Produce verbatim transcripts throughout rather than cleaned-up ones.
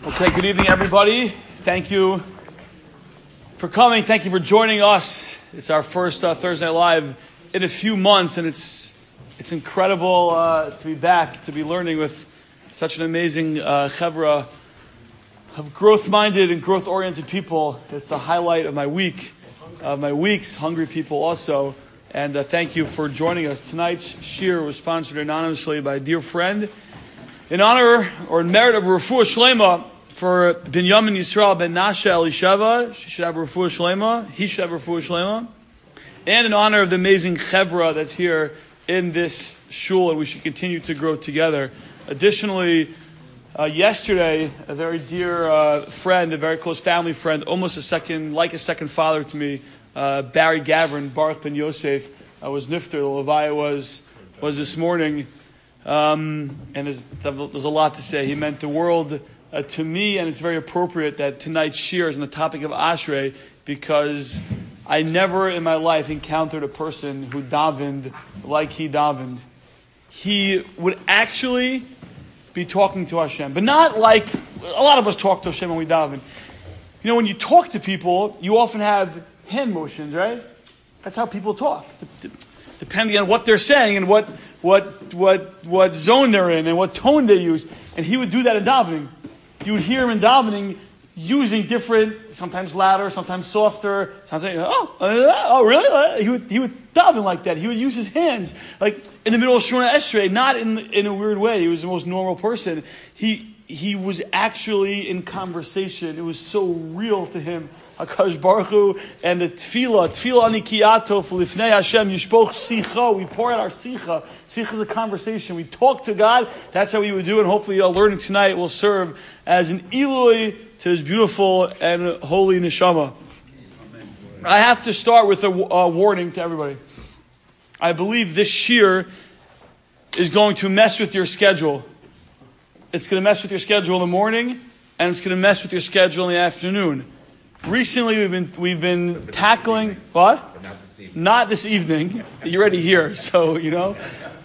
Okay, good evening, everybody. Thank you for coming. Thank you for joining us. It's our first uh, Thursday Night Live in a few months, and it's it's incredible uh, to be back, to be learning with such an amazing uh, chevra of growth-minded and growth-oriented people. It's the highlight of my week, of my weeks, hungry people also. And uh, thank you for joining us. Tonight's shir was sponsored anonymously by a dear friend in honor or in merit of Refuah Shlema for Binyamin Yisrael ben Nasha Elisheva. She should have Refuah Shlema. He should have Refuah Shlema. And in honor of the amazing chevra that's here in this shul, and we should continue to grow together. Additionally, uh, yesterday, a very dear uh, friend, a very close family friend, almost a second, like a second father to me, uh, Barry Gavrin, Baruch ben Yosef, uh, was nifter. The Levaya was was this morning, um, and there's, there's a lot to say. He meant the world uh, to me, and it's very appropriate that tonight's shir is on the topic of Ashrei, because I never in my life encountered a person who davened like he davened. He would actually be talking to Hashem, but not like a lot of us talk to Hashem when we daven. You know, when you talk to people, you often have hand motions, right? That's how people talk, depending on what they're saying and what what what what zone they're in and what tone they use. And he would do that in davening. You would hear him in davening using different, sometimes louder, sometimes softer, sometimes, oh, oh, really? He would, he would daven like that. He would use his hands, like in the middle of Shemona Esrei, not in in a weird way. He was the most normal person. He he was actually in conversation. It was so real to him. HaKadosh Baruch Hu and the tefillah, tefillah anikiyato lifnei Hashem, yishpoch sicha. We pour out our sicha. Sicha is a conversation. We talk to God. That's how we would do it. And hopefully our learning tonight will serve as an ilui to his beautiful and holy neshama. Amen. I have to start with a, a warning to everybody. I believe this shir is going to mess with your schedule. It's going to mess with your schedule in the morning, and it's going to mess with your schedule in the afternoon. Recently, we've been we've been tackling what? Not this evening. Not this evening. You're already here, so you know.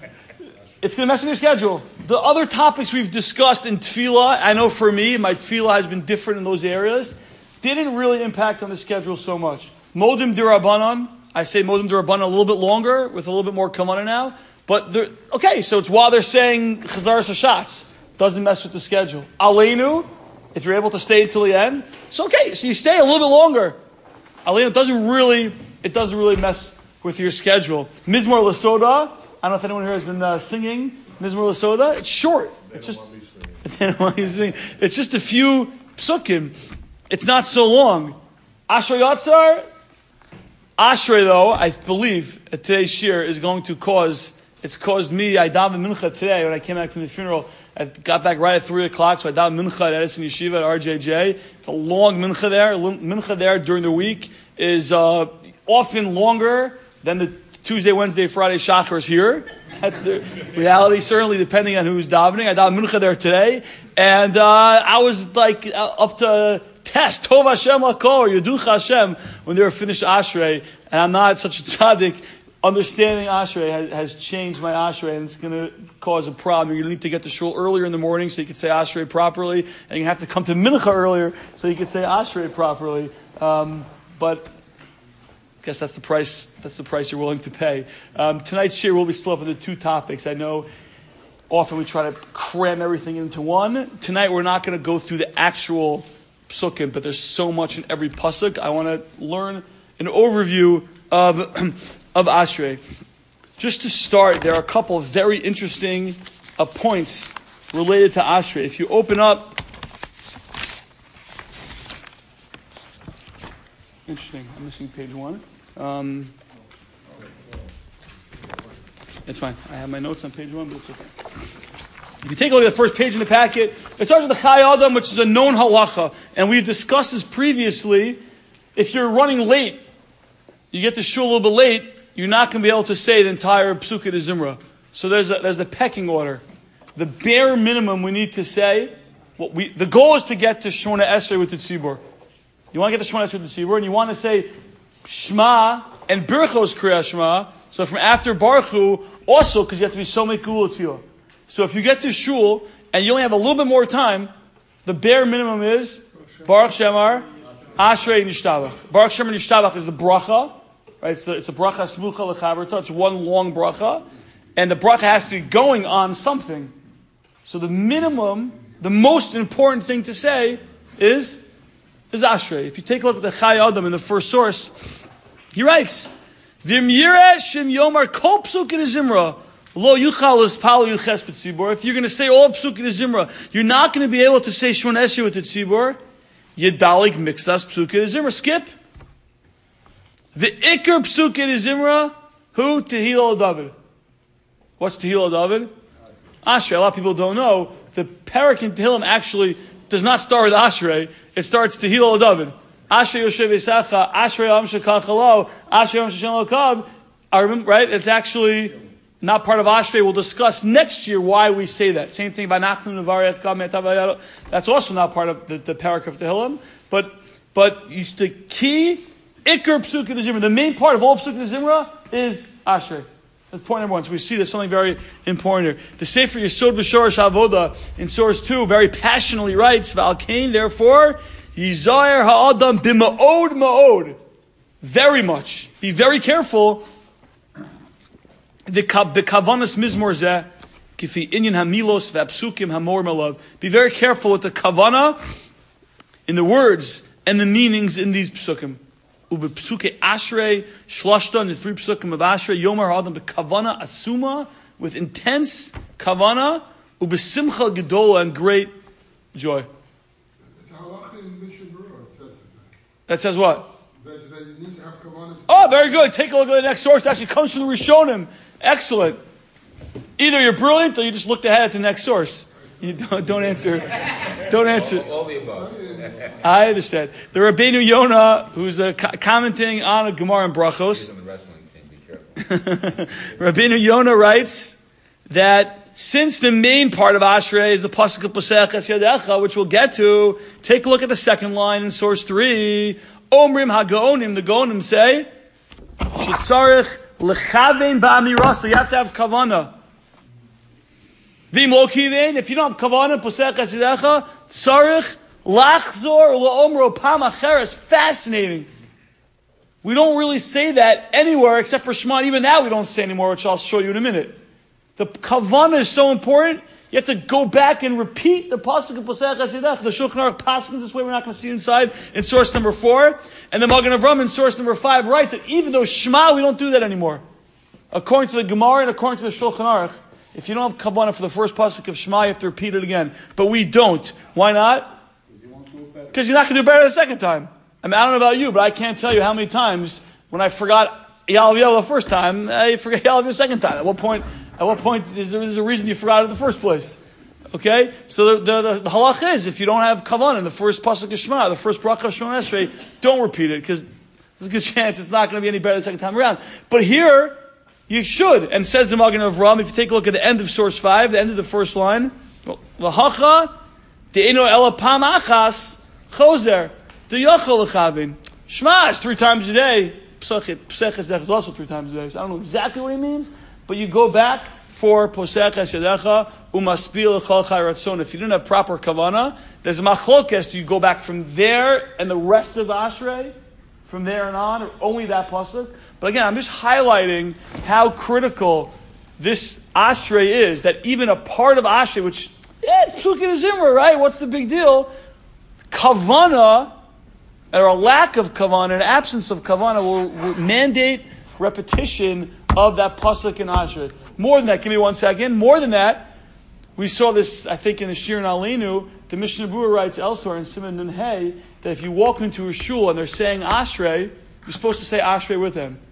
It's going to mess with your schedule. The other topics we've discussed in tefillah, I know for me, my tefillah has been different in those areas, didn't really impact on the schedule so much. Modim d'Rabbanan, I say Modim d'Rabbanan a little bit longer, with a little bit more kamana now. But, okay, so it's while they're saying Chazaras HaShatz, doesn't mess with the schedule. Aleinu, if you're able to stay until the end, it's okay. So you stay a little bit longer. Aleinu doesn't really, it doesn't really mess with your schedule. Mizmor L'Soda, I don't know if anyone here has been uh, singing Mizmor L'Soda. It's short. It's just, it's just a few psukim. It's not so long. Ashrei Yatzar. Ashrei, though, I believe today's shir is going to cause, it's caused me, I davened mincha today when I came back from the funeral. I got back right at three o'clock, so I davened mincha at Edison Yeshiva at R J J. It's a long mincha there. Mincha there during the week is uh, often longer than the Tuesday, Wednesday, Friday shachars here. That's the reality, certainly depending on who's davening. I davened mincha there today, and uh, I was like uh, up to test Tov Hashem Lakol or Yeducha Hashem when they were finished Ashrei, and I'm not such a tzaddik. Understanding Ashrei has, has changed my Ashrei, and it's going to cause a problem. You're going to need to get to shul earlier in the morning so you can say Ashrei properly, and you have to come to mincha earlier so you can say Ashrei properly. Um, but I guess that's the price. That's the price you're willing to pay. Um, tonight's shir will be split up into two topics. I know often we try to cram everything into one. Tonight we're not going to go through the actual psukim, but there's so much in every pasuk. I want to learn an overview of of Ashrei. Just to start, there are a couple of very interesting uh, points related to Ashrei. If you open up, interesting. I'm missing page one. Um, it's fine. I have my notes on page one, but it's okay. If you take a look at the first page in the packet, it starts with the Chai Adam, which is a known halacha. And we've discussed this previously. If you're running late, you get to shul a little bit late, you're not going to be able to say the entire Psukkah de Zimra. So there's a, there's a pecking order. The bare minimum we need to say, what we the goal is to get to Shemona Esrei with the Tzibur. You want to get to Shemona Esrei with the Tzibur, and you want to say Shema and Birchos Kriyas Shema. So from after Baruch Hu, also because you have to be so mekul tefillah. So if you get to shul and you only have a little bit more time, The bare minimum is Baruch Shemar, Ashrei Nishtabach. Baruch Shemar Nishtabach is the bracha, right? It's, the, it's a bracha smucha lechaverta. It's one long bracha, and the bracha has to be going on something. So the minimum, the most important thing to say is is Ashrei. If you take a look at the Chai Adam in the first source, he writes, "V'im yireh shem yomar kol psuk in Zimra." Lo yuchal is pal yuches b'tzibur. If you're going to say all psuk in Zimra, you're not going to be able to say Shmon Esrei with the tzibur. Yedalik mixas psuk in Zimra. Skip. The ikar psuk in Zimra. Who? Tehillah David. What's Tehillah David? Ashrei. A lot of people don't know. The parak in Tehillim actually does not start with Ashrei. It starts Tehillah David. Ashrei Yoshev Esacha. Ashrei Am Shekach Halo. Ashrei Am Sheshem Lokav. I remember, right? It's actually not part of Ashrei. We'll discuss next year why we say that. Same thing by Nachman Nevarech Kamet. That's also not part of the, the parak of Tehillim. But but you, the key Iker Psuk in the Zimra, the main part of all Psuk in the Zimra is Ashrei. That's point number one. So we see there's something very important here. The Sefer Yesod V'Shorosh Avoda in source two very passionately writes, V'al Kain, therefore, Yizayer Ha'adam B'ma'od Ma'od. Very much. Be very careful. The Kavanas Mizmor Zeh, Kifi Inyan Hamilos V'Apsukim Hamor Melav. Be very careful with the Kavana in the words and the meanings in these Psukim. Ube psuke Ashrei, Shlashta, and the three psukim of Ashrei, Yomar Adam, Kavana Asuma, with intense Kavana, Ube Simcha Gedola, and great joy. That says what? Oh, very good. Take a look at the next source. It actually comes from the Rishonim. Excellent. Either you're brilliant or you just looked ahead at the next source. You don't, don't answer. Don't answer. All, all the above. I understand. The Rabbeinu Yonah, who's uh, co- commenting on a Gemara in Brachos. On the wrestling team, be careful. Rabbeinu Yonah writes that since the main part of Ashrei is the pasuk of Posech Es Yadecha, which we'll get to, take a look at the second line in source three. Omrim HaGaonim, the Gaonim say, Shetzarich lechavein ba'amirah, so you have to have kavanah. V'im lo kivein, if you don't have kavanah, Posech Es Yadecha, tzarich lachzor la'omro pam acheres. Fascinating. We don't really say that anywhere except for Shema. Even that we don't say anymore, which I'll show you in a minute. The kavanah is so important. You have to go back and repeat the pasuk of Posech Es Yadecha. The Shulchan Aruch pasuk this way. We're not going to see inside in source number four. And the Magen Avraham in source number five writes that even though Shema, we don't do that anymore. According to the Gemara and according to the Shulchan Aruch, if you don't have kavanah for the first pasuk of Shema, you have to repeat it again. But we don't. Why not? Because you're not going to do better the second time. I mean, I don't know about you, but I can't tell you how many times when I forgot Yalav Yalav the first time, I forget Yalav the second time. At what point? At what point is there is a reason you forgot it in the first place? Okay, so the the, the, the halach is if you don't have kavanah in the first pasuk of Shema, the first bracha of Shemon Esrei, don't repeat it because there's a good chance it's not going to be any better the second time around. But here you should, and says the Magen Avraham. If you take a look at the end of source five, the end of the first line, v'hacha de'eno ela pam achas choser de'yachol lechavin. Shema is three times a day. Pesach is also three times a day. So I don't know exactly what he means, but you go back for Posech Es Yadecha umaspil echol chai ratzon. If you didn't have proper kavanah, there's a machlokes. Do you go back from there and the rest of the Ashrei, from there and on, or only that pasuk? But again, I'm just highlighting how critical this Ashrei is. That even a part of Ashrei, which yeah, it's Psukei Zimra, right? What's the big deal? Kavanah, or a lack of kavanah, an absence of kavanah, will, will mandate repetition of that pasuk in Ashrei. More than that, give me one second. More than that, we saw this, I think, in the Shir Nalinu. The Mishnah Berurah writes elsewhere in Siman Nun Hey that if you walk into a shul and they're saying Ashrei, you're supposed to say Ashrei with them.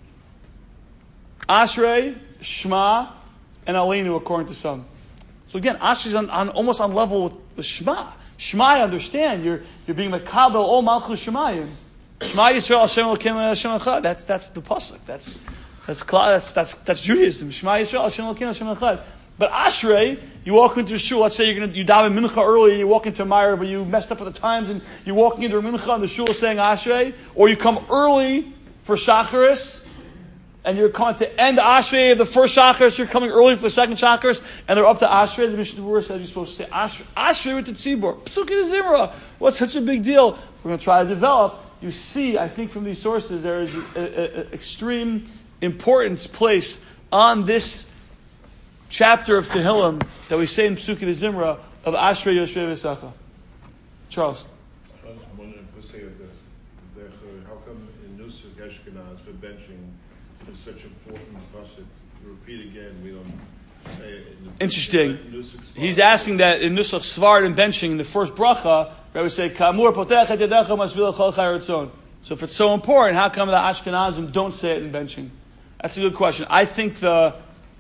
Ashrei, Shema, and Aleinu, according to some. So again, Ashrei is on, on, almost on level with, with Shema. Shema, I understand. You're you're being Mekabel all Malchus Shemayim. Shema Yisrael Hashem Elokeinu Hashem Echad. That's that's the pasuk. That's that's that's that's that's Judaism. Shema Yisrael Hashem Elokeinu Hashem Echad. But Ashrei, you walk into a shul. Let's say you're gonna you daven mincha early and you walk into a Meir, but you messed up at the times and you're walking into a mincha and the shul is saying Ashrei, or you come early for Shacharis and you're coming to end Ashrei of the first chakras, you're coming early for the second chakras, and they're up to Ashrei. The Mishnah Berurah says you're supposed to say Ashrei, Ashrei with the tzibur. Psukim Zimra. What's such a big deal? We're going to try to develop. You see, I think from these sources, there is an extreme importance placed on this chapter of Tehillim that we say in Psukim Zimra of Ashrei Yoshrei V'Sacha. Charles. I was wondering if we say this. How come in Nusach Ashkenaz for benching is such an important pasuk? Repeat again, we don't say it. In the Interesting. Nusach He's asking that in Nusach Svard and benching, in the first bracha, where we say, Kamur potech et yadecha masvil chol chai ratzon. So if it's so important, how come the Ashkenazim don't say it in benching? That's a good question. I think the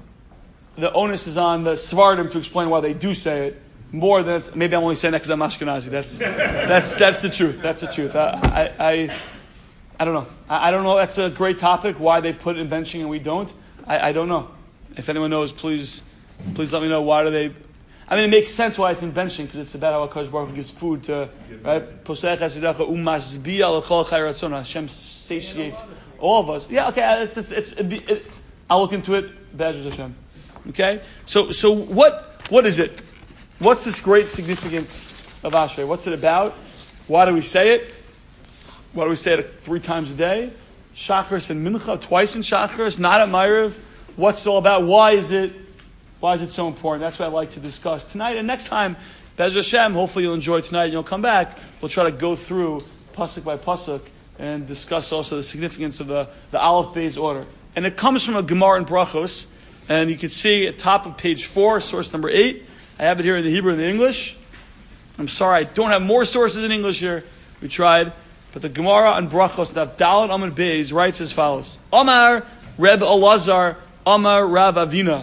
the onus is on the Svardim to explain why they do say it. More than it's, maybe I'm only saying that because I'm Ashkenazi. That's that's that's the truth. That's the truth. I I I, I don't know. I, I don't know. That's a great topic. Why they put it in benching and we don't. I, I don't know. If anyone knows, please please let me know. Why do they? I mean, it makes sense why it's in benching because it's about how HaKadosh Baruch Hu gives food to right. Posech hasidacha umasbiya l'chol chai ratzon. Hashem satiates all of us. Yeah. Okay. It's, it's, it's, it, it, I'll look into it. Be'ezus Hashem. Okay. So so what what is it? What's this great significance of Ashrei? What's it about? Why do we say it? Why do we say it three times a day? Shachris and Mincha, twice in Shachris, not at Ma'ariv. What's it all about? Why is it? Why is it so important? That's what I'd like to discuss tonight. And next time, Be'ezus Hashem, hopefully you'll enjoy tonight and you'll come back. We'll try to go through pasuk by pasuk and discuss also the significance of the, the Aleph Beis order. And it comes from a Gemara in Brachos. And you can see at top of page four, source number eight. I have it here in the Hebrew and the English. I'm sorry, I don't have more sources in English here. We tried. But the Gemara on Brachos, that Dalet Amud Beis, writes as follows. Amar Reb Elazar, Amar Rav Avina.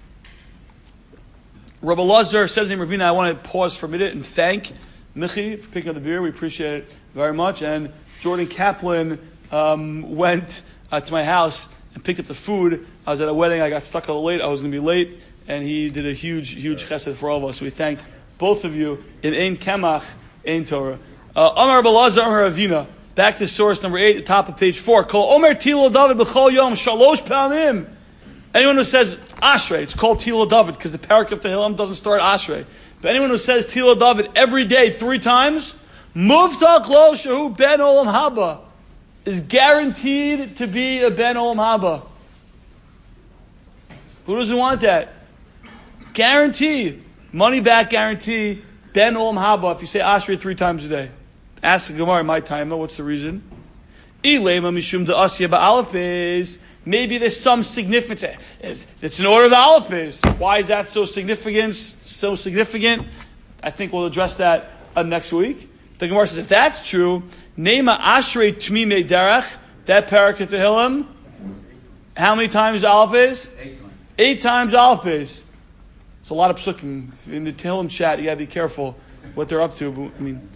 Reb Elazar says in Ravina, I want to pause for a minute and thank Michi for picking up the beer. We appreciate it very much. And Jordan Kaplan um, went uh, to my house and picked up the food. I was at a wedding. I got stuck a little late. I was going to be late. And he did a huge, huge chesed for all of us. So we thank both of you in Ein Kemach, Ein Torah. Uh, Amar Belazar Amar Avina. Back to source number eight, the top of page four. Kol Omer Tilo David B'chol Yom Shalosh Pamim. Anyone who says Ashrei, it's called Tilo David because the parak of Tehillim doesn't start Ashrei. But anyone who says Tilo David every day, three times, Muvtach Lo Shehu Ben Olam Haba, is guaranteed to be a Ben Olam Haba. Who doesn't want that? Guarantee. Money back guarantee. Ben Olam Haba if you say Ashrei three times a day. Ask the Gemara in my time, what's the reason? Ilema Mishum Da'asya Ba'alef Beis. Maybe there's some significance. It's an order of the Aleph Beis. Why is that so significant? So significant? I think we'll address that uh, next week. The Gemara says, if that's true, Nema Ashrei Tmimei Derech, that parak at Tehillim, how many times Aleph Beis? Eight times. Eight times Aleph Beis. It's a lot of psukim. In the Tehillim chat, you got to be careful what they're up to. I mean,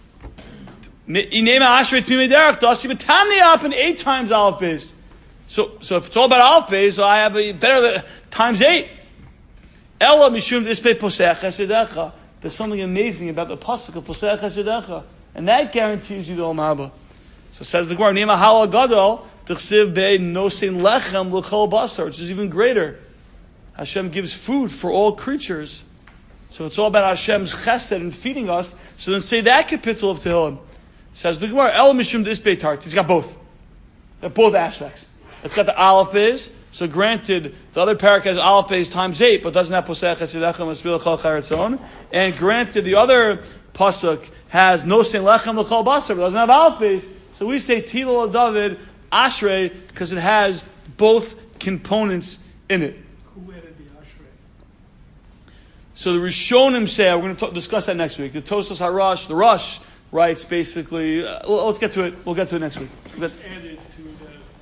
Inema Ashrei Tmimei Derech, Dasi B'tamni up in eight times Aleph Beis. So, so if it's all about Aleph Beis, so I have a better than times eight. Ella Mishum Dispei Posech Hasidecha. There's something amazing about the pasuk of Posech Hasidecha, and that guarantees you the Olam Haba. So says the Gemara, Nima Hala Gadol T'chsiv Bei Nosein Lechem L'Chol Basar, which is even greater. Hashem gives food for all creatures. So it's all about Hashem's chesed and feeding us. So then say that kapitel of Tehillim. Says the Gemara, El Mishum Dispei Tart. He's got both. Got both aspects. It's got the Aleph Beis. So granted, the other parak has Aleph Beis times eight, but doesn't have Posech Hasidecha Masbil Chol Charatzon. And granted, the other pasuk has Nosein Lechem L'Chol Basar, but doesn't have Aleph Beis. So we say Tilo David Ashrei because it has both components in it. Who added the Ashrei? So the Rishonim say, we're going to talk, discuss that next week. The Tosas HaRush, the Rush writes basically. Uh, well, let's get to it. We'll get to it next week. We'll get, Added to the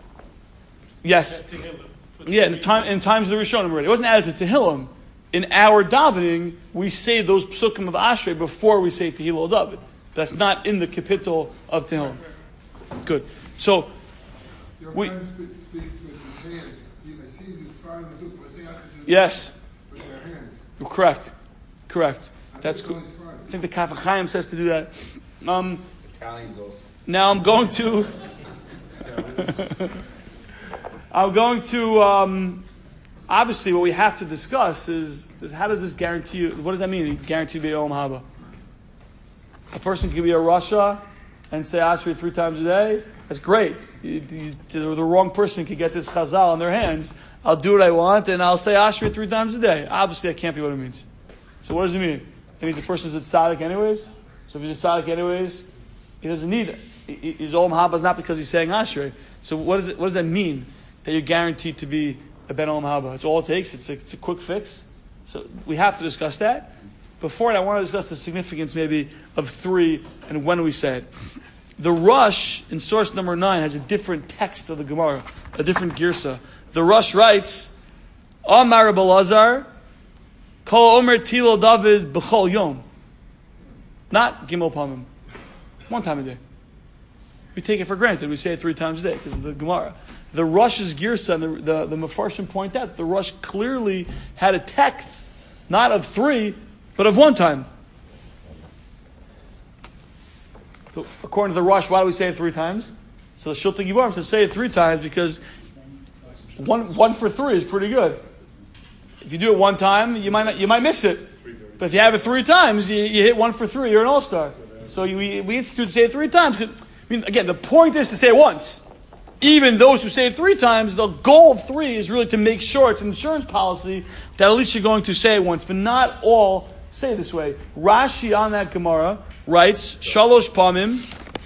yes. Tehillim. Yeah, in the time in times of the Rishonim already. It wasn't added to Tehillim. In our davening, we say those psukim of Ashrei before we say Tehillah David. That's not in the capital of Tehillim. Good. So, Your we, friend speaks with his hands. You can see this fine yes, with their hands. correct, correct. I That's think good. it's fine. I think the Kaf HaChaim says to do that. Um, Italians also. now I'm going to. I'm going to, um, obviously what we have to discuss is, is how does this guarantee you, what does that mean, guarantee to be Olam Haba? A person can be a Rasha and say Ashrei three times a day. That's great. You, you, the, the wrong person can get this chazal on their hands. I'll do what I want and I'll say Ashrei three times a day. Obviously that can't be what it means. So what does it mean? It means the person's a tzaddik anyways. So if he's a tzaddik anyways, he doesn't need it. His Olam Haba is not because he's saying Ashrei. So what does it, what does that mean? That you're guaranteed to be a Ben Olam Haba. That's all it takes. It's a, it's a quick fix. So we have to discuss that. Before that, I want to discuss the significance maybe of three and when we say it. The Rush in source number nine has a different text of the Gemara, a different girsa. The Rush writes, Amar Rabbi Elazar, Kol Omer Tilo David B'chol Yom. Not Gimel Pamim. One time a day. We take it for granted. We say it three times a day because of the Gemara. The Rush's girsa, and the, the, the Mefarshim point out, the Rush clearly had a text, not of three, but of one time. So according to the Rush, why do we say it three times? So the Shulchan Giborim says say it three times because one one for three is pretty good. If you do it one time, you might not, you might miss it. But if you have it three times, you, you hit one for three. You're an all-star. So you, we we institute to say it three times. I mean, again, the point is to say it once. Even those who say it three times, the goal of three is really to make sure it's an insurance policy that at least you're going to say it once. But not all say it this way. Rashi on that Gemara writes, Shalosh Pamim,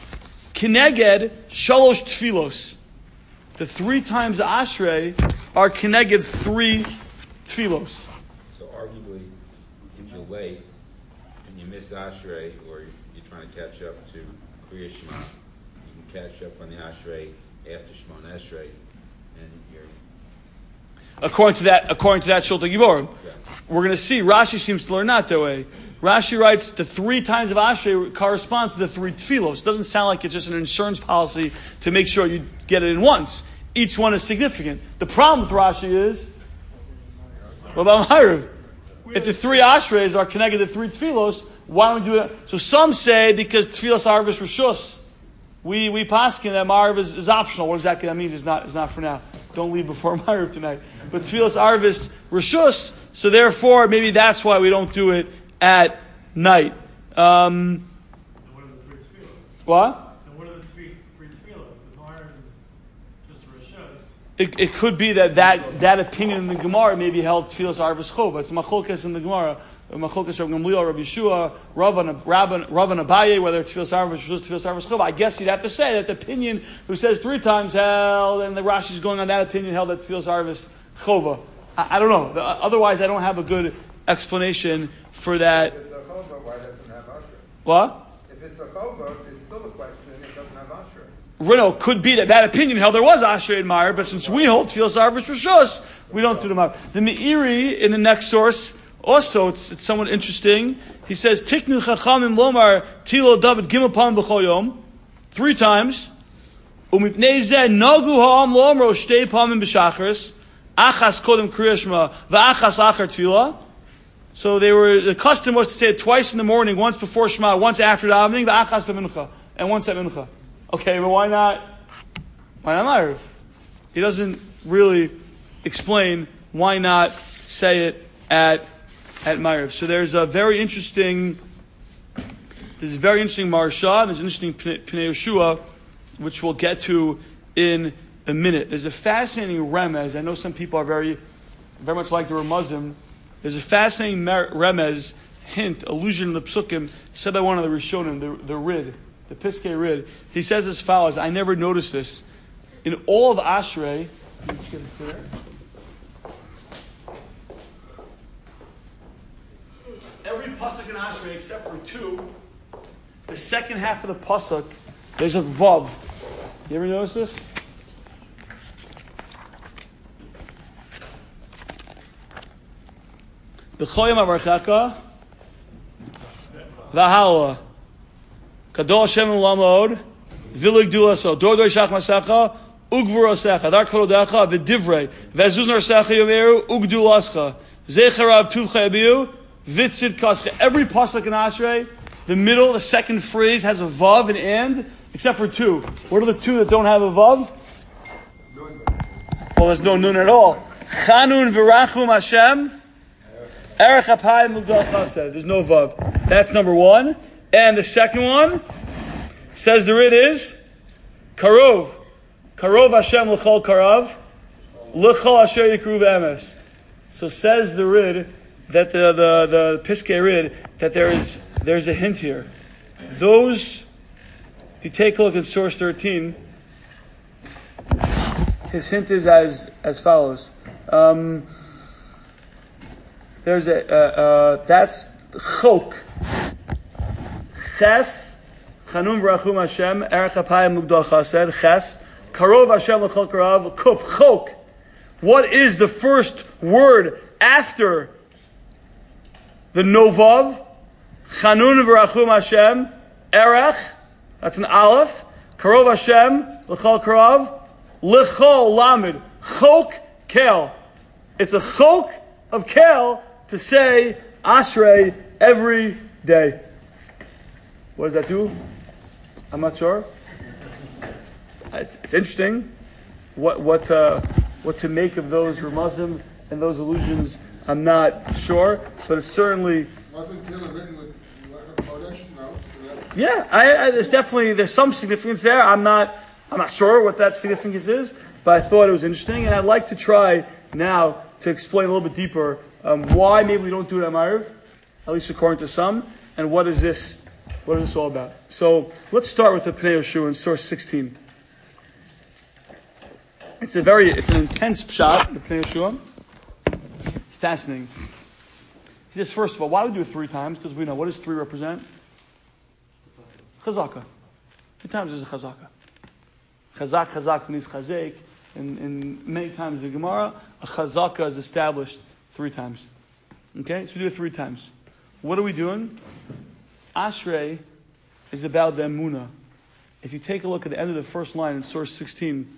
Kineged Shalosh Tfilos. The three times the Ashrei are Kineged three Tfilos. So arguably, if you're late and you miss Ashrei, or you're trying to catch up to Kriya Shema, you can catch up on the Ashrei after Shemon Esrei, and you're... According to that, according to that Shulchan Giborim, Yeah. we're going to see Rashi seems to learn not that way. Rashi writes the three times of Ashrei corresponds to the three tefillos. It doesn't sound like it's just an insurance policy to make sure you get it in once. Each one is significant. The problem with Rashi is, what about Ma'ariv? If the three Ashreis are connected to three tefillos, why don't we do that? So some say because tefillos Arvis Rishus, we we paskin that Ma'ariv is, is optional. What exactly that means is not is not for now. Don't leave before Ma'ariv tonight. But tefillos Arvis Rishus, so therefore maybe that's why we don't do it at night. Um, what are the three tefillos? what? And what are the three three tefillos? The Ma'ariv is just Rishus. It, it could be that, that that opinion in the Gemara maybe held tefillos Arvis Chova. It's machlokes in the Gemara. Machlokes Rav Gamliel, Rabbi Yeshua, Rav and Rav and Abaye, whether it's tefillos Arvis Rishus, tefillos Arvis Chova. I guess you'd have to say that the opinion who says three times held, and the Rashi's going on that opinion held that tefillos Arvis Chova. I, I don't know. The, otherwise, I don't have a good explanation for that. If it's a chova, why doesn't it have Asher? What? If it's a chova, it's still a question, it doesn't have Asher. Reno, could be that that opinion held there was Ashrei and Meir, but since we hold tefillos Arvis Rishus, we don't do the Meir. The Meiri in the next source, also, it's, it's somewhat interesting. He says, Tiknu Chachamim Lomar Tilo David Gimel Pam B'chol Yom, three times. Umipnei Zeh Nagu Ha'am Lomro Shtei Pamim B'Shachris, Achas Kodem Kriya Shema, V'Achas Achar Tefillah. So they were, the custom was to say it twice in the morning, once before Shema, once after davening, the Achas B'Mincha, and once at Mincha. Okay, but why not, why not Ma'ariv? He doesn't really explain why not say it at, at Ma'ariv. So there's a very interesting, there's a very interesting Marsha, there's an interesting Pnei Yeshua, which we'll get to in a minute. There's a fascinating remez. I know some people are very, very much like the Ramazim. There's a fascinating remez, hint, allusion in the Psukim, said by one of the Rishonim, the, the Rid, the Piskei Rid. He says as follows, I never noticed this. In all of Ashrei, every pasuk in Ashrei except for two, the second half of the pasuk, there's a vav. You ever notice this? B'choyim avarchaka, v'hala, kadol Hashem u'lamod, v'lig dulaso, dor dor shach masecha, ugvur osecha, dar kvodecha, v'divrei, v'ezuz narsecha yomeru, ugdulascha, zecharav tuvcha yabiu, v'tzid kascha. Every pasuk in Ashrei, the middle, the second phrase has a vav and and, except for two. What are the two that don't have a vav? Well, there's no nun at all. Chanun v'rachum Hashem. Erech Apayim Mugdal Chased. There's no vav. That's number one. And the second one says the rid is Karov. Karov Hashem l'chol karav. L'chol asher yikru v'emes. So says the rid that the the the Piskei Rid that there is there's a hint here. Those, if you take a look at source thirteen, his hint is as as follows. Um, there's a uh, uh, that's chok. Ches chanum v'rachum Hashem erech apayim mugdal chased. Ches karov Hashem l'chol karav. Kuf chok. What is the first word after the novav? Chanun v'rachum Hashem erech. That's an aleph. Karov Hashem l'chol karav. L'chol lamed chok kel. It's a chok of kel to say ashrei every day. What does that do? I'm not sure. It's, it's interesting. What what uh, what to make of those Ramazim and those allusions? I'm not sure, but it's certainly. Wasn't Tehillim written with Lechem Kodesh? No. Yeah, I, I, there's definitely there's some significance there. I'm not I'm not sure what that significance is, but I thought it was interesting, and I'd like to try now to explain a little bit deeper um, why maybe we don't do it at Ma'ariv, at least according to some, and what is this what is this all about? So let's start with the Pnei Yehoshua in source sixteen. It's a very it's an intense pshat, the Pnei Yehoshua. Fascinating. He says, first of all, why do we do it three times? Because we know, what does three represent? Chazaka. Three times is a chazaka. Chazak, chazak, means chazek. And, and many times in the Gemara, a chazaka is established three times. Okay? So we do it three times. What are we doing? Ashrei is about the emunah. If you take a look at the end of the first line in source sixteen,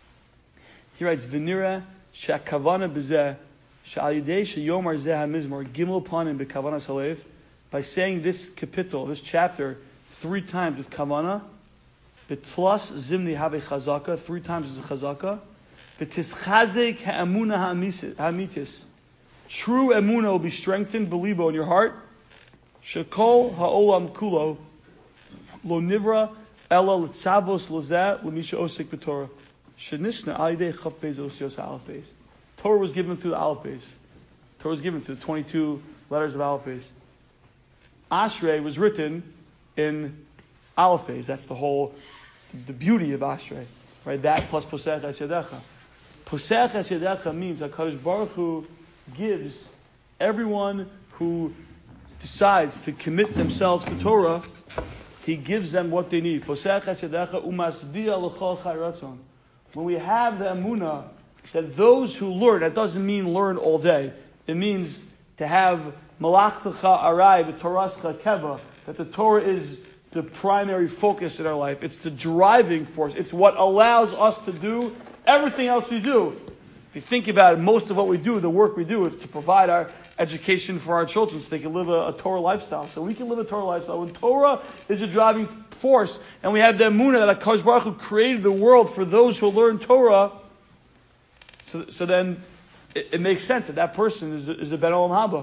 he writes, V'nira she'akavana b'zeh she'al yidei she'yomar zeh ha'mizmor gimel panim b'kavanas halev. By saying this capital, this chapter, three times with kavana, b'tlas zimni have chazaka, three times is a chazaka, v'tischazek ha'amuna ha'amitis. True emunah will be strengthened, belibo in your heart. Shekol ha'olam kulo lo nivra ela l'tzavos lozeh l'misha osik b'torah. Shenisna alidei chaf beis osios aleph beis. Torah was given through the aleph beis. Torah was given through the twenty-two letters of aleph beis. Ashrei was written in aleph beis. That's the whole, the beauty of Ashrei, right? That plus posech es yadecha. Posech es yadecha means that HaKadosh Baruch Hu gives everyone who decides to commit themselves to Torah, He gives them what they need. Posech es yadecha umasviya l'chol chai ratzon. When we have the emunah that those who learn, that doesn't mean learn all day. It means to have malachtacha arai v'torascha keva, that the Torah is the primary focus in our life. It's the driving force. It's what allows us to do everything else we do. If you think about it, most of what we do, the work we do, is to provide our education for our children so they can live a, a Torah lifestyle. So we can live a Torah lifestyle. When Torah is a driving force, and we have the emunah that HaKadosh Baruch Hu created the world for those who learn Torah, so, so then it, it makes sense that that person is, is a Ben Olam Haba.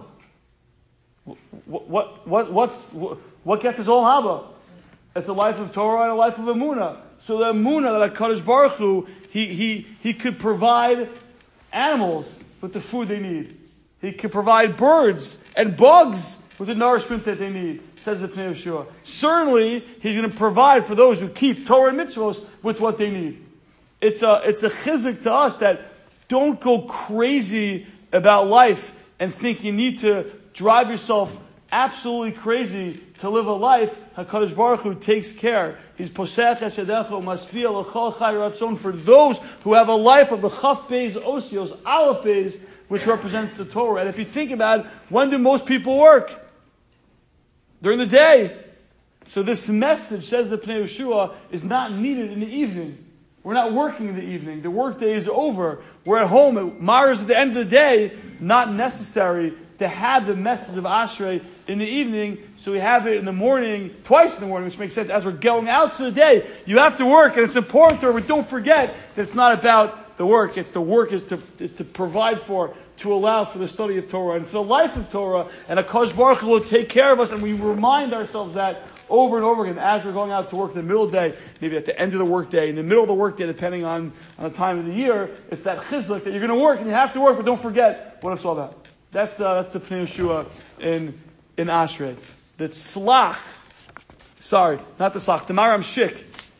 What, what, what, what's, what gets us Olam Haba? It's a life of Torah and a life of emunah. So the emunah that HaKadosh Baruch Hu, he, he, he could provide animals with the food they need. He can provide birds and bugs with the nourishment that they need, says the Pnei Yehoshua. Certainly, He's going to provide for those who keep Torah and mitzvos with what they need. It's a, it's a chizuk to us that don't go crazy about life and think you need to drive yourself absolutely crazy to live a life. HaKadosh Baruch Hu takes care. He's posech es yadecha umasviya l'chol chai ratzon for those who have a life of the chaf beis osios, aleph beis, which represents the Torah. And if you think about it, when do most people work? During the day. So this message, says the Pnei Yehoshua, is not needed in the evening. We're not working in the evening. The workday is over. We're at home. At Mars at the end of the day, not necessary to have the message of Ashrei in the evening. So we have it in the morning, twice in the morning, which makes sense. As we're going out to the day, you have to work, and it's important to, but don't forget that it's not about the work. It's the work is to, is to provide for, to allow for the study of Torah and for the life of Torah. And HaKadosh Baruch Hu will take care of us, and we remind ourselves that over and over again as we're going out to work in the middle of the day, maybe at the end of the workday, in the middle of the workday, depending on, on the time of the year. It's that chizuk that you're going to work and you have to work, but don't forget what it's all about. That's uh, that's the Pnei Yeshua in in Ashrei. The tzlach, sorry, not the tzlach, the Maram Shik.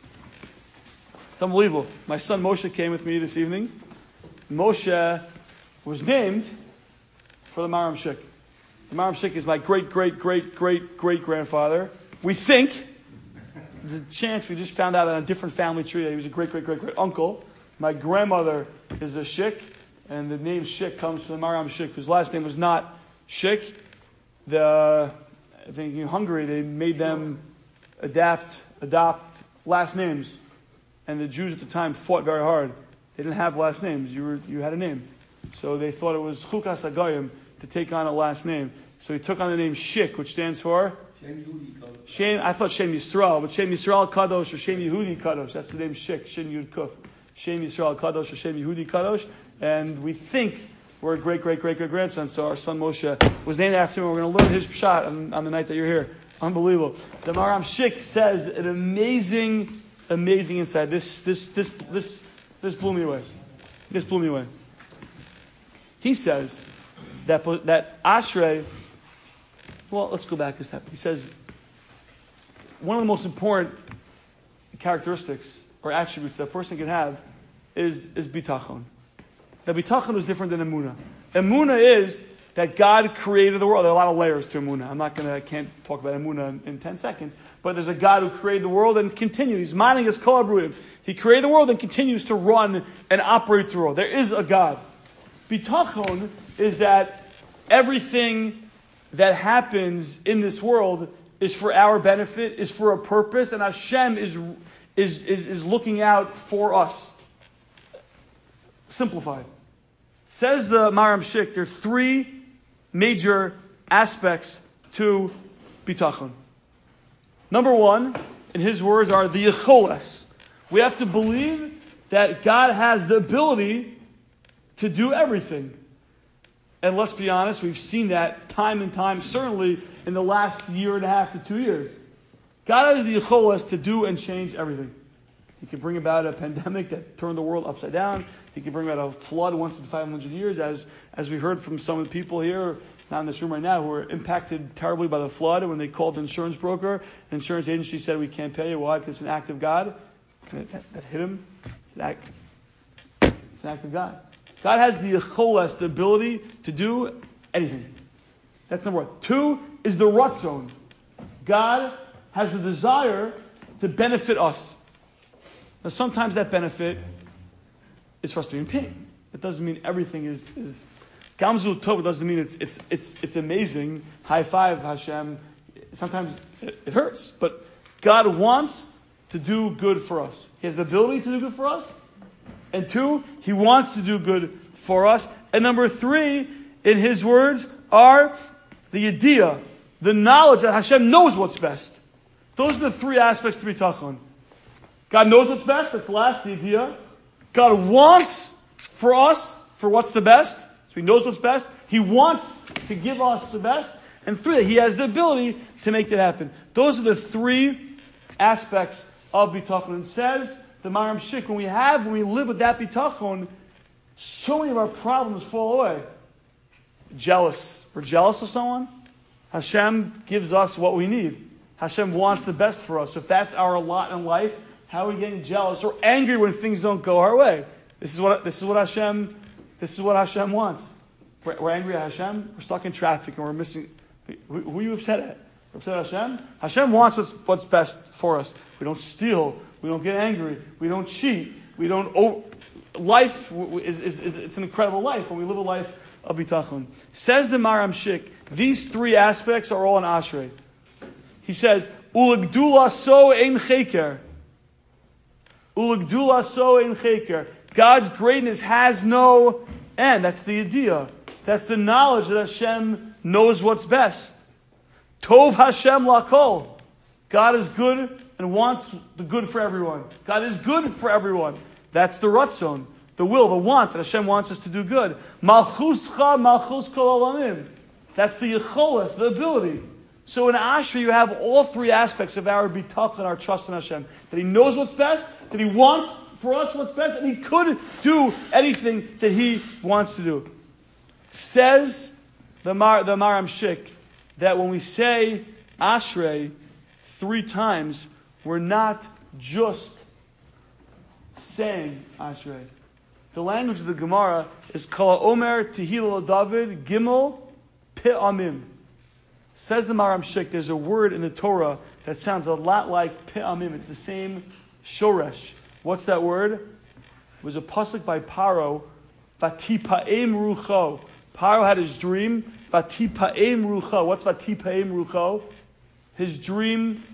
It's unbelievable. My son Moshe came with me this evening. Moshe was named for the Maram Shik. The Maram Shik is my great, great, great, great, great grandfather. We think, the chance we just found out that on a different family tree that he was a great, great, great, great uncle. My grandmother is a Shik, and the name Shik comes from the Maram Shik, whose last name was not Shik. The, I think in Hungary they made them adapt, adopt last names, and the Jews at the time fought very hard. They didn't have last names. You were, you had a name, so they thought it was Chukas Hagoyim to take on a last name. So he took on the name Shik, which stands for Shem. I thought Shem Yisrael, but Shem Yisrael Kadosh or Shem Yehudi Kadosh. That's the name Shik. Shem Yud Kuf. Shem Yisrael Kadosh or Shem Yehudi Kadosh. And we think we're a great, great, great, great grandson. So our son Moshe was named after him. We're going to learn his pshat on, on the night that you're here. Unbelievable. The Maram Shik says an amazing, amazing insight. This, this, this, this, this blew me away. This blew me away. He says that that Ashrei. Well, let's go back a step. He says one of the most important characteristics or attributes that a person can have is, is bitachon. That bitachon is different than emunah. Emunah is that God created the world. There are a lot of layers to emunah. I'm not going to, I can't talk about emunah in, in ten seconds. But there's a God who created the world and continues. He's mining his kol habruim. He created the world and continues to run and operate the world. There is a God. Bitachon is that everything that happens in this world is for our benefit, is for a purpose, and Hashem is, is, is, is looking out for us. Simplified. Says the Maram Shik, there are three major aspects to bitachon. Number one, in his words, are the yecholes. We have to believe that God has the ability to do everything. And let's be honest, we've seen that time and time, certainly in the last year and a half to two years. God has the yecholes to do and change everything. He can bring about a pandemic that turned the world upside down. He can bring about a flood once in five hundred years, as, as we heard from some of the people here, not in this room right now, who were impacted terribly by the flood. And when they called the insurance broker, the insurance agency said, we can't pay you. Why? Because it's an act of God. That, that hit him. It's an act, it's an act of God. God has the yecholes, the ability to do anything. That's number one. Two is the ratzon. God has the desire to benefit us. Now, sometimes that benefit is for us to be in pain. It doesn't mean everything is is gamzu tov. It doesn't mean it's it's it's it's amazing. High five, Hashem. Sometimes it, it hurts, but God wants to do good for us. He has the ability to do good for us. And two, He wants to do good for us. And number three, in His words, are the idea, the knowledge that Hashem knows what's best. Those are the three aspects to bitachon. God knows what's best. That's last, the idea. God wants for us, for what's the best. So He knows what's best. He wants to give us the best. And three, He has the ability to make that happen. Those are the three aspects of bitachon. It says, the Maram Shik, when we have, when we live with that bitachon, so many of our problems fall away. Jealous. We're jealous of someone. Hashem gives us what we need. Hashem wants the best for us. So if that's our lot in life, how are we getting jealous or angry when things don't go our way? This is what this is what Hashem this is what Hashem wants. We're, we're angry at Hashem. We're stuck in traffic and we're missing. Who, who are you upset at? We're upset at Hashem. Hashem wants what's, what's best for us. We don't steal. We don't get angry. We don't cheat. We don't. Oh, life is, is, is it's an incredible life when we live a life of bitachon. Says the Maram Shik, these three aspects are all in Ashrei. He says, "Ulagdula so ein cheker." Ulagdula so ein cheker. God's greatness has no end. That's the idea. That's the knowledge that Hashem knows what's best. Tov Hashem lakol. God is good and wants the good for everyone. God is good for everyone. That's the ratzon. the will, the want that Hashem wants us to do good. Malchuscha, malchus kol olamim. That's the yicholas, the ability. So in Ashrei, you have all three aspects of our bitachon, our trust in Hashem. That He knows what's best, that He wants for us what's best, and He could do anything that He wants to do. Says the Mar, the Maram Shik that when we say Ashrei three times, we're not just saying Ashrei. The language of the Gemara is Kol Omer Tehillah David Gimel Pe'amim. Says the Maram Shik, there's a word in the Torah that sounds a lot like Pe'amim. It's the same shoresh. What's that word? It was a pasuk by Paro. Vatipa'em rucho. Paro had his dream. Vatipa'em rucho. What's Vatipa'em rucho? His dream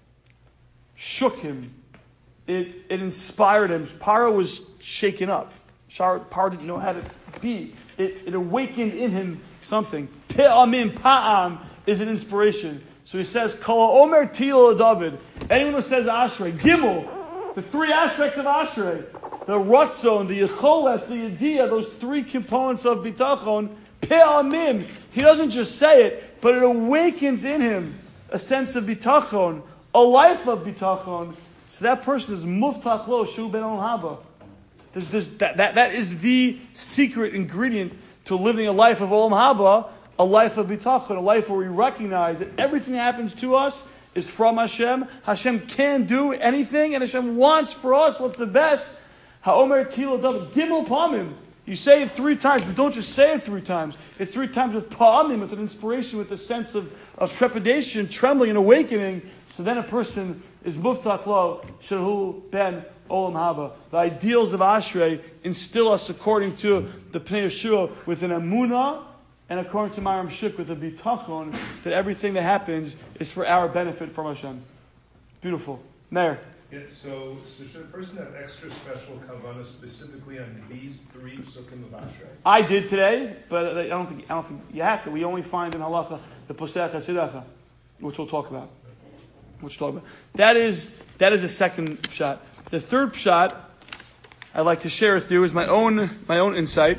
shook him. It, it inspired him. Paro was shaken up. Paro didn't know how to be. It, it awakened in him something. Pe'amim, pa'am, is an inspiration. So he says, Kol Omer Tilo David. Anyone who says Ashrei, Gimel, the three aspects of Ashrei, the Ratzon, the Yecholes, the Yediyah, those three components of Bitachon, Pe'amim. He doesn't just say it, but it awakens in him a sense of Bitachon, a life of Bitachon. So that person is Muftach Lo, Shu Ben Olam Haba. There's, there's, that, that, that is the secret ingredient to living a life of Olam Haba, a life of bitachon, a life where we recognize that everything that happens to us is from Hashem. Hashem can do anything, and Hashem wants for us what's the best. Ha'omer tilo david gimel pa'amim. You say it three times, but don't just say it three times. It's three times with pa'amim, with an inspiration, with a sense of, of trepidation, trembling, and awakening. So then a person is muftach lo shehu ben Olam Haba. The ideals of Ashrei instill us according to the Pnei Yeshua with an emunah, and according to Maram Shuk with a bitachon, that everything that happens is for our benefit from Hashem. Beautiful. Meir. Yeah, so, so should a person have extra special kavanah specifically on these three psukim of Ashrei? I did today, but I don't think I don't think you have to. We only find in halacha the posech hasidacha, which we'll talk about. Which we'll talk about. That is that is a second shot. The third shot I'd like to share with you is my own my own insight.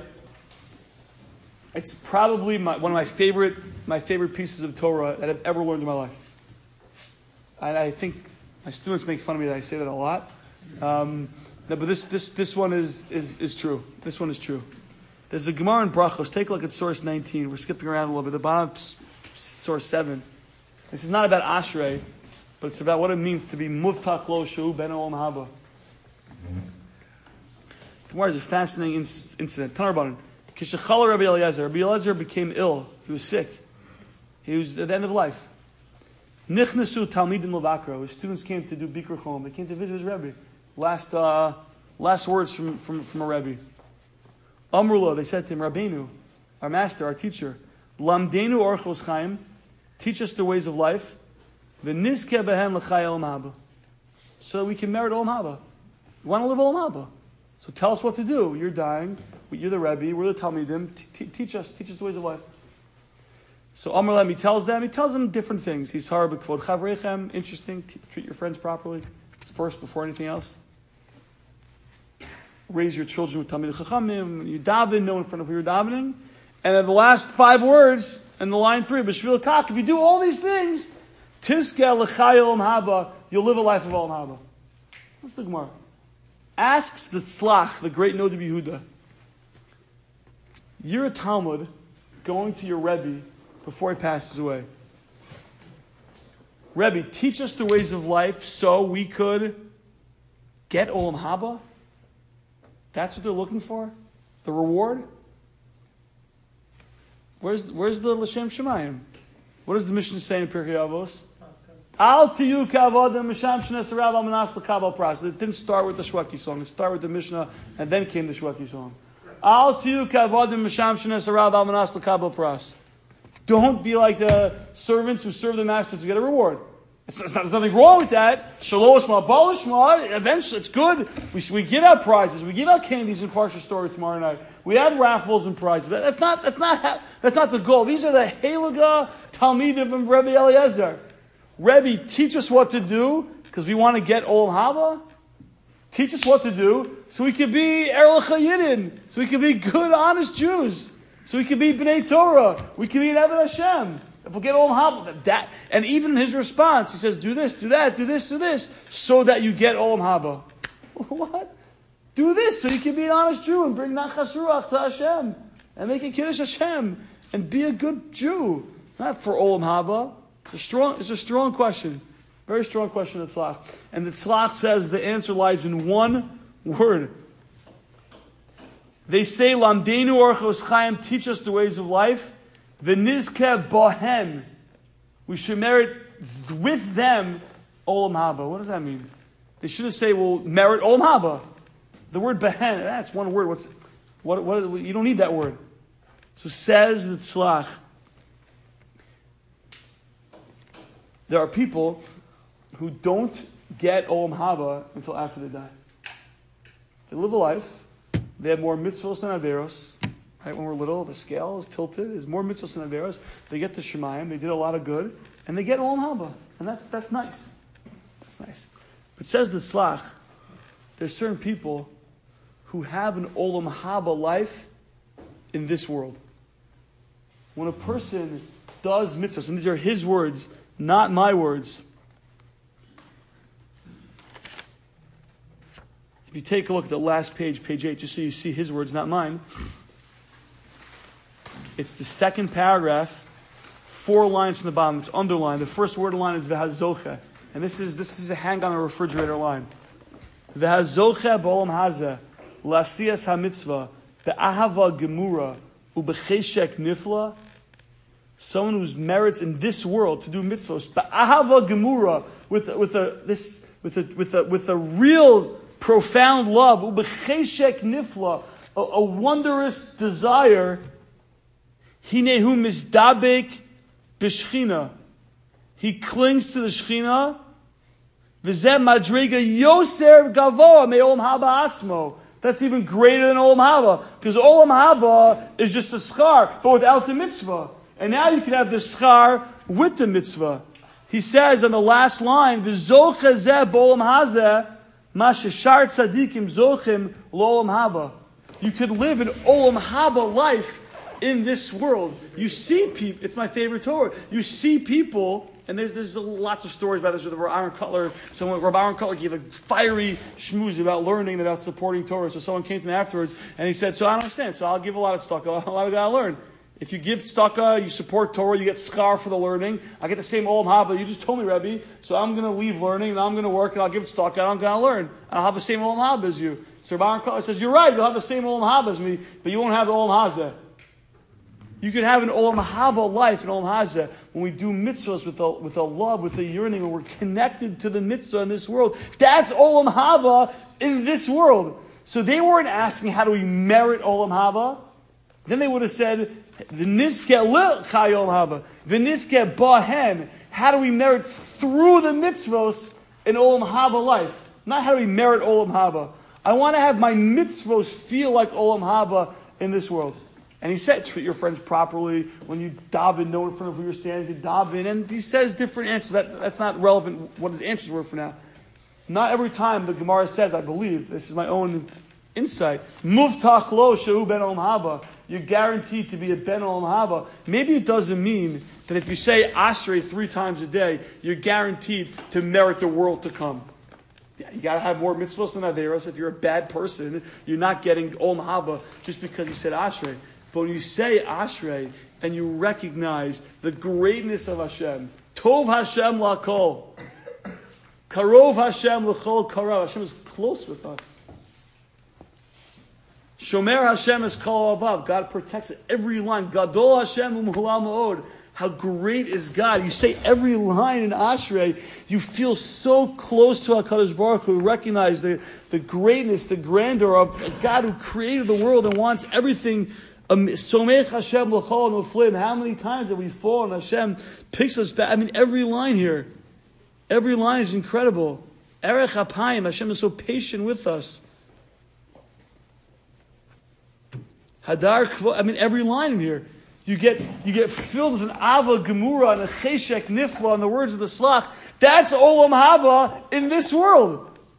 It's probably my, one of my favorite my favorite pieces of Torah that I've ever learned in my life. And I think my students make fun of me that I say that a lot. Um, no, but this this this one is, is is true. This one is true. There's a Gemara in Brachos. Take a look at source nineteen. We're skipping around a little bit. The bottom source seven. This is not about Ashrei, but it's about what it means to be Muftach Lo Shehu Ben Olam Haba. The Gemara is a fascinating incident. Tanarbanan. Kishachala Rabbi Eliezer. Rabbi Eliezer became ill. He was sick. He was at the end of life. Nichnasu Talmidim Levakro. His students came to do Bikur Cholim. They came to visit his Rebbe. Last, uh, last words from, from, from a Rebbe. Amrullah, they said to him, Rabbeinu, our master, our teacher, Lamdenu Orchos Chaim, teach us the ways of life. V'nizke behen l'chai Olam Haba. So that we can merit Olam Haba. We want to live Olam Haba. So tell us what to do. You're dying. You're the Rebbe. We're the Talmidim. T- t- teach us. Teach us the ways of life. So Amr Lem, he tells them, he tells them different things. He's har b'kvod chavreichem, interesting. T- treat your friends properly. It's first before anything else. Raise your children with Talmid Chachamim. You daven, know in front of who you're davening. And then the last five words, and the line three, B'shvil kach, if you do all these things, Tizke l'chai olam haba, you'll live a life of olam haba. What's the Gemara? Asks the Tzlach, the great Nodeb Yehuda, you're a Talmud going to your Rebbe before he passes away. Rebbe, teach us the ways of life so we could get Olam Haba? That's what they're looking for? The reward? Where's, where's the L'Shem Shemayim? What does the Mishnah say in Pirkei Avos? Al tiyu kavodim misham shnes rav al manas l'kabel pras. It didn't start with the Shweki song. It started with the Mishnah, and then came the Shweki song. Al tiyu kavodim misham shnes rav al manas l'kabel pras. Don't be like the servants who serve the master to get a reward. It's, it's not, there's nothing wrong with that. Shalosh ma balishma. Eventually, it's good. We, we give out prizes. We give out candies in Parsha Story tomorrow night. We have raffles and prizes. But that's not that's not that's not the goal. These are the Halaga Talmidim from Rebbe Eliezer. Rebbe, teach us what to do because we want to get Olam Haba. Teach us what to do so we can be Erlich HaYidin, so we can be good, honest Jews, so we can be B'nai Torah, we can be an Eved Hashem. If we get Olam Haba, that, and even in his response, he says, do this, do that, do this, do this, so that you get Olam Haba. What? Do this so you can be an honest Jew and bring Nachas Ruach to Hashem and make a Kiddush Hashem and be a good Jew, not for Olam Haba. It's a strong, it's a strong question. Very strong question at Tzlach. And the Tzlach says the answer lies in one word. They say, Lamdeinu Orchos Chaim, teach us the ways of life. V'nizkeh bohem. We should merit with them Olam Haba. What does that mean? They shouldn't say, well, merit Olam Haba. The word behen, that's one word. What's, what, what, you don't need that word. So says the Tzlach, there are people who don't get Olam Haba until after they die. They live a life, they have more mitzvos than averos. Right? When we're little, the scale is tilted, there's more mitzvos than averos. They get to Shemayim, they did a lot of good, and they get Olam Haba. And that's that's nice. That's nice. But says the Tzlach, there's certain people who have an Olam Haba life in this world. When a person does mitzvahs, and these are his words, not my words. If you take a look at the last page, page eight, just so you see his words, not mine. It's the second paragraph, four lines from the bottom. It's underlined. The first word line is v'hazoche. And this is this is a hang on a refrigerator line. V'hazoche b'olam hazeh l'asiyas hamitzvah be'ahava gemura u'b'cheshek nifla. Someone whose merits in this world to do mitzvahs be'ahava gemura with with a this with a with a with a real profound love u'b'cheshek nifla, a, a wondrous desire. Hinehu mizdabek b'shchina. He clings to the Shechina. V'zeh madrega yoser gavoa me'olam haba atzmo. That's even greater than Olam Haba, because Olam Haba is just a schar, but without the mitzvah. And now you can have the schar with the mitzvah. He says on the last line, "V'zocha zeh b'olam hazeh, ma sheshar tzadikim zochim l'olam haba." You could live an Olam Haba life in this world. You see people. It's my favorite Torah. You see people. And there's, there's lots of stories about this with Rabbi Aaron Cutler. Someone, Rabbi Aaron Cutler gave a fiery schmooze about learning and about supporting Torah. So someone came to me afterwards and he said, so I don't understand. So I'll give a lot of tzedakah. A lot of gotta learn. If you give tzedakah, you support Torah, you get schar for the learning. I get the same Olam Haba. You just told me, Rebbe. So I'm going to leave learning and I'm going to work and I'll give tzedakah and I'm going to learn. I'll have the same Olam Haba as you. So Rabbi Aaron Cutler says, you're right. You'll have the same Olam Haba as me, but you won't have the Olam Hazeh. You could have an Olam Haba life, an Olam Hazeh, when we do mitzvahs with a, with a love, with a yearning, when we're connected to the mitzvah in this world. That's Olam Haba in this world. So they weren't asking, how do we merit Olam Haba? Then they would have said, V'niske li chai Olam Haba, V'niske bahem. How do we merit through the mitzvahs an Olam Haba life? Not how do we merit Olam Haba. I want to have my mitzvahs feel like Olam Haba in this world. And he said, treat your friends properly. When you daven, know in front of who you're standing, you daven. And he says different answers. That, that's not relevant what his answers were for now. Not every time the Gemara says, I believe, this is my own insight, Muftach lo shehu ben olam haba. You're guaranteed to be a ben olam haba. Maybe it doesn't mean that if you say Ashrei three times a day, you're guaranteed to merit the world to come. Yeah, you got to have more mitzvahs than averos. If you're a bad person, you're not getting olam haba just because you said Ashrei. But when you say Ashrei and you recognize the greatness of Hashem, Tov Hashem lakol, Karov Hashem l'chol karav, Hashem is close with us. Shomer Hashem is kol avav, God protects it. Every line, Gadol Hashem u'muhula ma'od, how great is God. You say every line in Ashrei, you feel so close to HaKadosh Baruch Hu, recognize the, the greatness, the grandeur of a God who created the world and wants everything. Somech Hashem l'chol noflim. How many times have we fallen? Hashem picks us back. I mean, every line here, every line is incredible. Erech Apayim. Hashem is so patient with us. Hadar Kvo. I mean, every line in here, you get you get filled with an Ava Gemura and a Cheshek Nifla and the words of the Slach. That's Olam Haba in this world.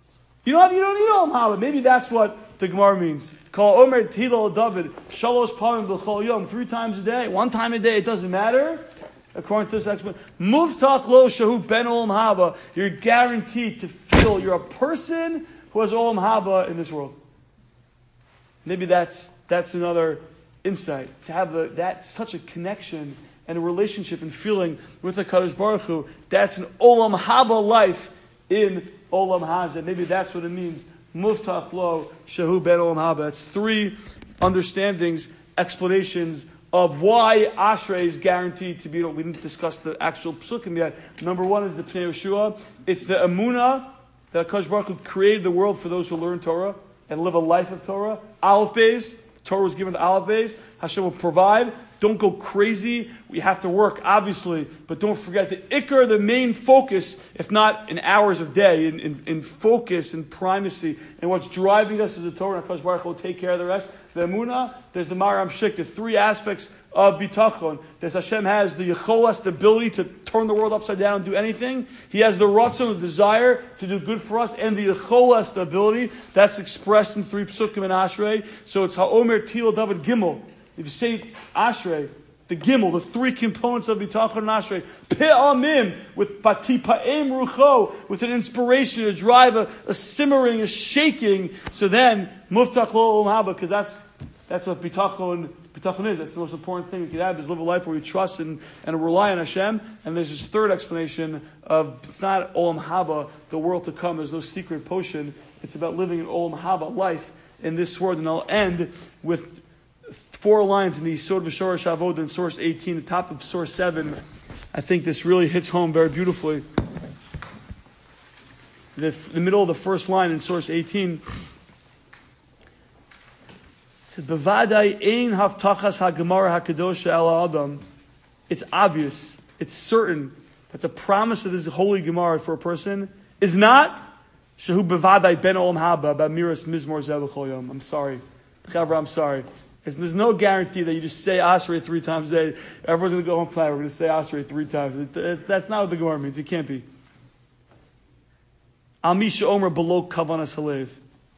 You don't have, you don't need Olam Haba. Maybe that's what the Gemara means. Call Omer Tilo David Shalosh Pamim B'Chol Yom, three times a day, one time a day. It doesn't matter. According to this explanation, Muftach Lo Shahu Ben Olam Haba. You're guaranteed to feel you're a person who has Olam Haba in this world. Maybe that's that's another insight, to have the, that such a connection and a relationship and feeling with the Kadosh Baruch Hu. That's an Olam Haba life in Olam Hazeh. Maybe that's what it means. Muftach Lo Shahu Ben Olam Haba. It's three understandings, explanations of why Ashrei is guaranteed to be. We didn't discuss the actual psukim yet. Number one is the Pnei Yeshua. It's the Emunah that Kadosh Baruch Hu created the world for those who learn Torah and live a life of Torah. Aleph Beis. Torah was given to Aleph Beis. Hashem will provide. Don't go crazy. We have to work, obviously, but don't forget the Iker, the main focus, if not in hours of day, in, in, in focus and primacy, and what's driving us is the Torah, and HaKadosh Baruch Hu will take care of the rest. The Emunah, there's the Maram Shik, the three aspects of Bitachon. There's Hashem has the Yecholas, the ability to turn the world upside down and do anything. He has the Ratzon, the desire to do good for us, and the Yecholas, the ability, that's expressed in three Psukim and Ashrei. So it's HaOmer Tilo David Gimel. If you say Ashrei, the Gimel, the three components of Bitachon and Ashrei, Pe'amim, with Patipa'im Rucho, with an inspiration, a drive, a, a simmering, a shaking. So then, Muftach Lo Olam Haba, because that's that's what Bitachon, Bitachon is. That's the most important thing we can have, is live a life where we trust and, and rely on Hashem. And there's this third explanation of, it's not Olam Haba, the world to come. There's no secret potion. It's about living an Olam Haba life in this world. And I'll end with four lines in the Yisod V'Shorosh Avoda in source eighteen, the top of source seven. I think this really hits home very beautifully. The, the middle of the first line in source eighteen says, "Bevadai ein haftachas hagemara hakadosha el adam." It's obvious, it's certain that the promise of this holy Gemara for a person is not shehu bevadai ben olam haba b'amiras mizmor zeh b'chol yom. I'm sorry, Chavra, I'm sorry. There's no guarantee that you just say Ashrei three times a day. Everyone's going to go home tonight. We're going to say Ashrei three times. It's, that's not what the Gemara means. It can't be. Al misha omer below kavanas halev.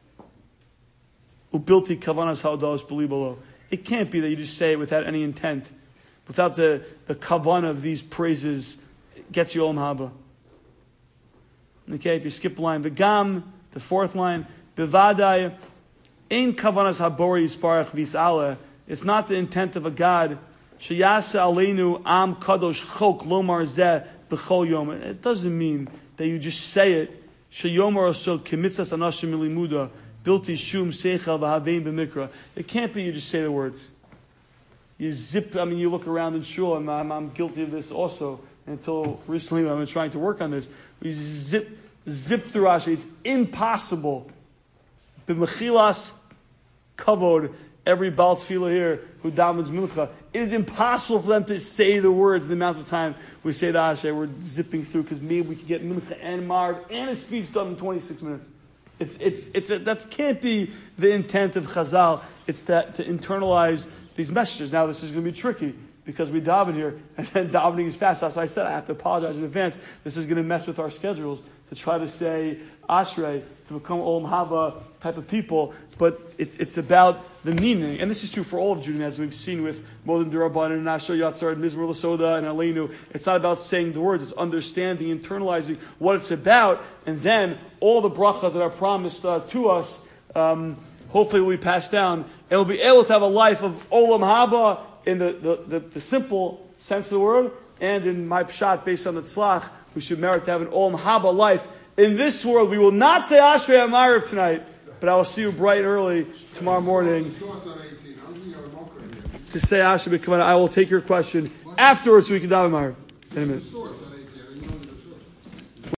Ubilti kavanas ha'odos beli below. It can't be that you just say it without any intent, without the, the kavanah of these praises. It gets you olam haba. Okay, if you skip a line, the gam, the fourth line, bevadai. Ein kavanas habori yisparach vis'ala. It's not the intent of a God. Sheyasa aleinu am kadosh chok lomar zeh b'chol yom. It doesn't mean that you just say it. Sheyomar osol kemitzas anashim milimuda bilti shum seichel v'havein b'mikra. It can't be you just say the words. You zip. I mean, you look around in shul, and I'm, I'm guilty of this also. Until recently, I've been trying to work on this. We zip, zip through Rashi. It's impossible. B'mechilas kavod, every Baal Tefillah here who davens mincha, it is impossible for them to say the words in the amount of time we say the Ashrei. We're zipping through because maybe we can get mincha and marv and a speech done in twenty-six minutes. It's it's it's a, that can't be the intent of Chazal. It's that to internalize these messages. Now this is going to be tricky because we daven here and then davening is fast. As I said, I have to apologize in advance. This is going to mess with our schedules to try to say Ashrei, to become Olam Haba type of people, but it's it's about the meaning, and this is true for all of Judaism, as we've seen with Modim D'Rabbanan and Asher Yatzar and Mizmor L'Soda and Aleinu. It's not about saying the words; it's understanding, internalizing what it's about, and then all the brachas that are promised uh, to us, um, hopefully, will be passed down, and we'll be able to have a life of Olam Haba in the the, the, the simple sense of the word, and in my pshat based on the tzlach, we should merit to have an Olam Haba life. In this world, we will not say Ashrei Amariv tonight, but I will see you bright and early tomorrow morning to say Ashrei B'Kavanah. I will take your question afterwards so we can daven Amariv. In a minute.